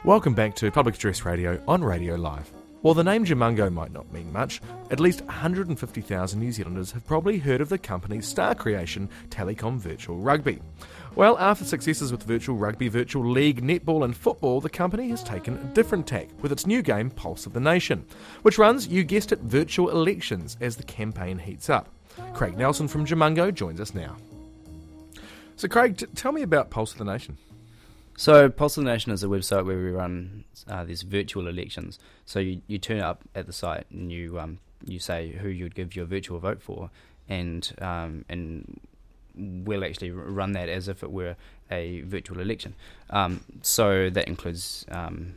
Welcome back to Public Address Radio on Radio Live. While the name Jamungo might not mean much, at least 150,000 New Zealanders have probably heard of the company's star creation, Telecom Virtual Rugby. Well, after successes with Virtual Rugby, Virtual League, netball and football, the company has taken a different tack with its new game, Pulse of the Nation, which runs, you guessed it, virtual elections as the campaign heats up. Craig Nelson from Jamungo joins us now. So Craig, tell me about Pulse of the Nation. So Pulse of the Nation is a website where we run these virtual elections. So you turn up at the site and you say who you'd give your virtual vote for, and we'll actually run that as if it were a virtual election. So that includes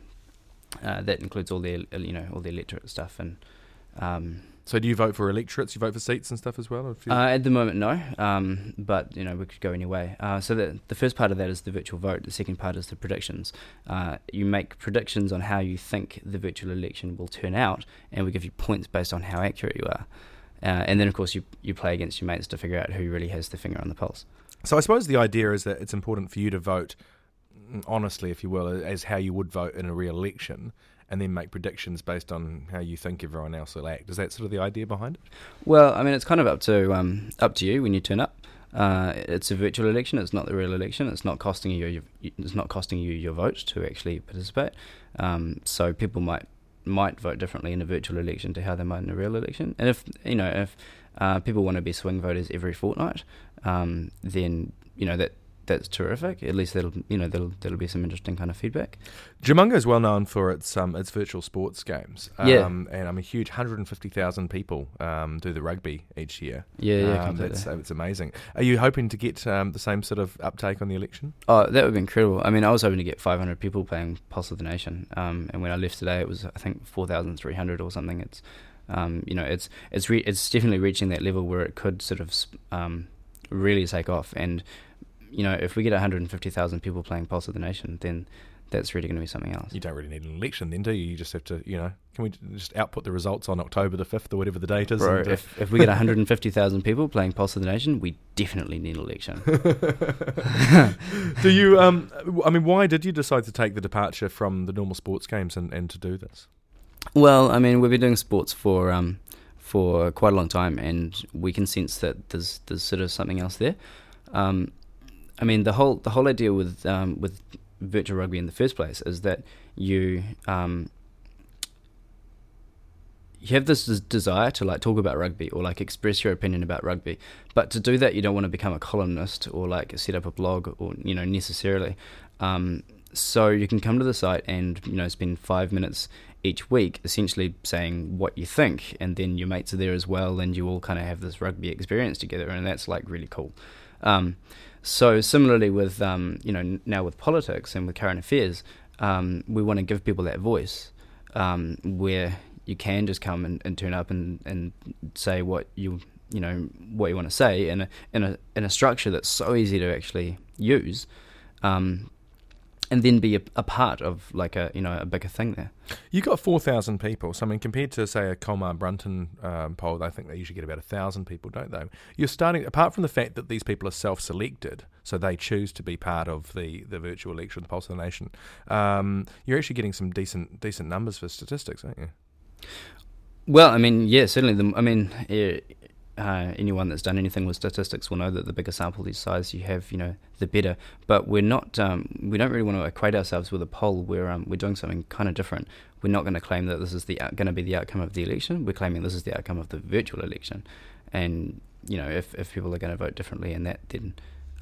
all the all the electorate stuff and. So do you vote for electorates? You vote for seats and stuff as well? At the moment, no. But we could go any way. So the first part of that is the virtual vote. The second part is the predictions. You make predictions on how you think the virtual election will turn out, and we give you points based on how accurate you are. And then, of course, you play against your mates to figure out who really has the finger on the pulse. So I suppose the idea is that it's important for you to vote honestly, if you will, as how you would vote in a real election, and then make predictions based on how you think everyone else will act. Is that sort of the idea behind it? Well, I mean, it's kind of up to you when you turn up. It's a virtual election. It's not the real election. It's not costing you your vote to actually participate. So people might vote differently in a virtual election to how they might in a real election. And if people want to be swing voters every fortnight, then that's terrific. At least that'll be some interesting kind of feedback. Jamungo is well known for its virtual sports games. And I'm a huge 150,000 people do the rugby each year. It's amazing. Are you hoping to get the same sort of uptake on the election? Oh, that would be incredible. I mean, I was hoping to get 500 people playing Pulse of the Nation. And when I left today, it was I think 4,300 or something. It's it's definitely reaching that level where it could sort of really take off. And if we get 150,000 people playing Pulse of the Nation, then that's really going to be something else. You don't really need an election then, do you? You just have to, can we just output the results on October the 5th or whatever the date is? Bro, if we get 150,000 people playing Pulse of the Nation, we definitely need an election. Do you, why did you decide to take the departure from the normal sports games and to do this? Well, I mean, we've been doing sports for quite a long time, and we can sense that there's sort of something else there. I mean, the whole idea with virtual rugby in the first place is that you have this desire to talk about rugby or express your opinion about rugby, but to do that you don't want to become a columnist or set up a blog or necessarily. So you can come to the site and spend 5 minutes each week essentially saying what you think, and then your mates are there as well, and you all kind of have this rugby experience together, and that's really cool. So similarly with now with politics and with current affairs, we want to give people that voice where you can just come and turn up and say what you want to say in a structure that's so easy to actually use, and then be a part of a bigger thing there. You got 4,000 people. So I mean, compared to say a Colmar Brunton poll, I think they usually get about 1,000 people, don't they? You're starting, apart from the fact that these people are self-selected, so they choose to be part of the virtual election, the Pulse of the Nation. You're actually getting some decent numbers for statistics, aren't you? Well, I mean, yeah, certainly. Anyone that's done anything with statistics will know that the bigger sample size you have, the better. But we're not. We don't really want to equate ourselves with a poll. We're doing something kind of different. We're not going to claim that this is going to be the outcome of the election. We're claiming this is the outcome of the virtual election. And if people are going to vote differently in that, then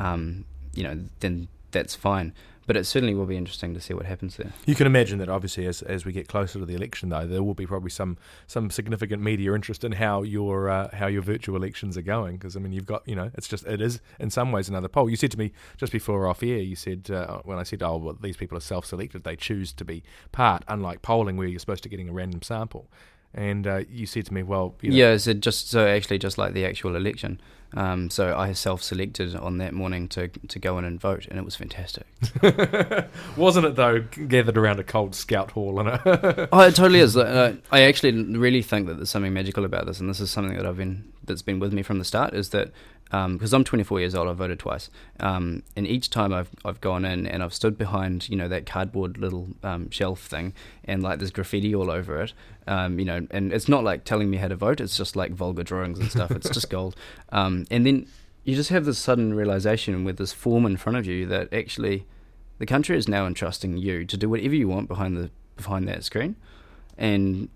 then that's fine. But it certainly will be interesting to see what happens there. You can imagine that obviously as we get closer to the election, though, there will be probably some significant media interest in how your virtual elections are going. Because I mean, you've got it is in some ways another poll. You said to me just before off air, you said when I said, these people are self-selected, they choose to be part, unlike polling where you're supposed to getting a random sample. And you said to me, so actually just like the actual election. So I self-selected on that morning to go in and vote, and it was fantastic. Wasn't it though? Gathered around a cold scout hall, and it totally is. I actually really think that there's something magical about this, and this is something that's been with me from the start. Is that because I'm 24 years old, I voted twice, and each time I've gone in and I've stood behind that cardboard little shelf thing, and like there's graffiti all over it, and it's not like telling me how to vote, it's just like vulgar drawings and stuff. It's just gold, and then you just have this sudden realization with this form in front of you that actually the country is now entrusting you to do whatever you want behind that screen, and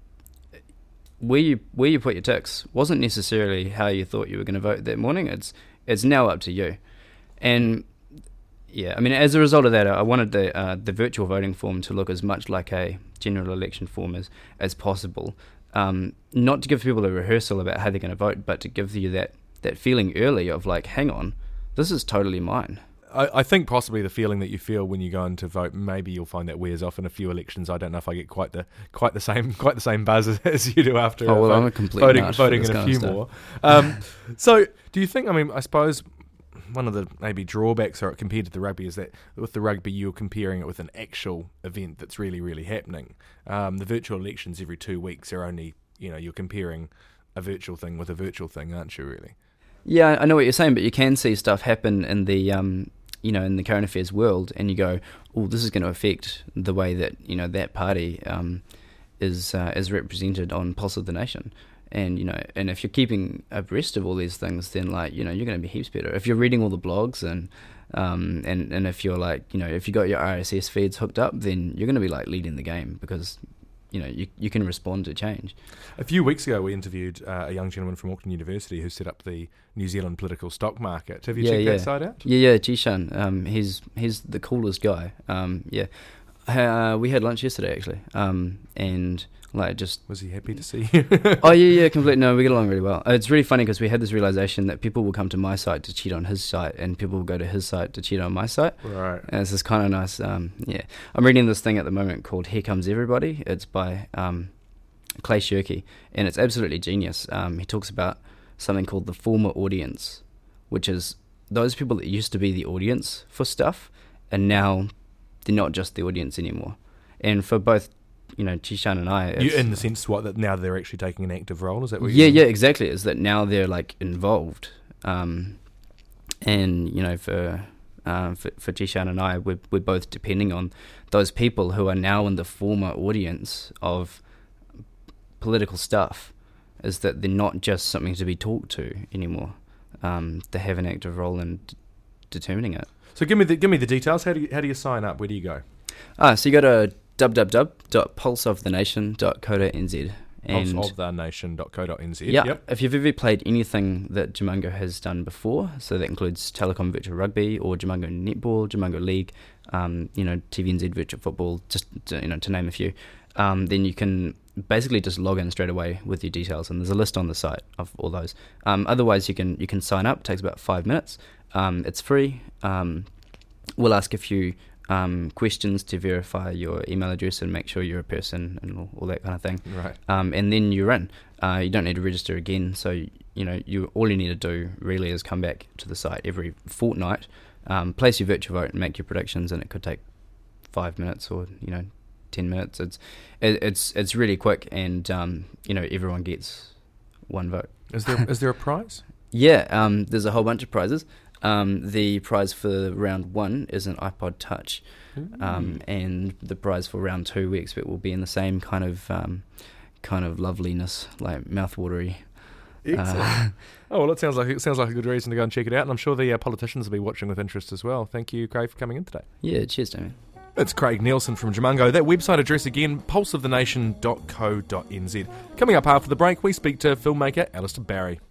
where you put your ticks wasn't necessarily how you thought you were going to vote that morning. It's now up to you. And yeah, I mean, as a result of that, I wanted the virtual voting form to look as much like a general election form as possible. Not to give people a rehearsal about how they're going to vote, but to give you that feeling early of like, hang on, this is totally mine. I think possibly the feeling that you feel when you go in to vote, maybe you'll find that wears off in a few elections. I don't know if I get quite the same buzz as you do after I'm a complete voting in a few more. So do you think, I mean, I suppose one of the maybe drawbacks are compared to the rugby is that with the rugby you're comparing it with an actual event that's really, really happening. The virtual elections every 2 weeks are only, you're comparing a virtual thing with a virtual thing, aren't you, really? Yeah, I know what you're saying, but you can see stuff happen in the in the current affairs world, and you go, oh, this is going to affect the way that that party is represented on Pulse of the Nation, and and if you're keeping abreast of all these things, then like you're going to be heaps better. If you're reading all the blogs and if you're like if you got your RSS feeds hooked up, then you're going to be like leading the game because you can respond to change. A few weeks ago, we interviewed a young gentleman from Auckland University who set up the New Zealand political stock market. Have you checked that site out? Yeah, Jishan. He's the coolest guy. We had lunch yesterday actually, and like just was he happy to see you? Oh yeah, completely. No, we get along really well. It's really funny because we had this realization that people will come to my site to cheat on his site, and people will go to his site to cheat on my site. Right. And it's this kind of nice. I'm reading this thing at the moment called "Here Comes Everybody." It's by Clay Shirky, and it's absolutely genius. He talks about something called the former audience, which is those people that used to be the audience for stuff, and now they're not just the audience anymore. And for both Jishan and I, in the sense that now they're actually taking an active role, is that what yeah, exactly. Is that now they're like involved, and for Jishan and I, we're both depending on those people who are now in the former audience of political stuff, is that they're not just something to be talked to anymore. They have an active role in determining it. So give me the details. How do you sign up? Where do you go? So you go to www.pulseofthenation.co.nz. Pulseofthenation.co.nz. Yeah. Yep. If you've ever played anything that Jamungo has done before, so that includes Telecom Virtual Rugby or Jamungo Netball, Jamungo League, TVNZ Virtual Football, just to name a few, then you can basically just log in straight away with your details, and there's a list on the site of all those. Otherwise, you can sign up. It takes about 5 minutes. It's free. We'll ask a few questions to verify your email address and make sure you're a person and all that kind of thing. Right. And then you're in. You don't need to register again. So all you need to do really is come back to the site every fortnight, place your virtual vote, and make your predictions. And it could take 5 minutes or 10 minutes. It's really quick, and everyone gets one vote. Is there a prize? Yeah. There's a whole bunch of prizes. The prize for round 1 is an iPod Touch, and the prize for round 2 we expect will be in the same kind of loveliness, like mouthwatery. Excellent. It sounds like a good reason to go and check it out, and I'm sure the politicians will be watching with interest as well. Thank you, Craig, for coming in today. Yeah, cheers, Damien. It's Craig Nielsen from Jamungo. That website address again, pulseofthenation.co.nz. Coming up after the break, we speak to filmmaker Alistair Barry.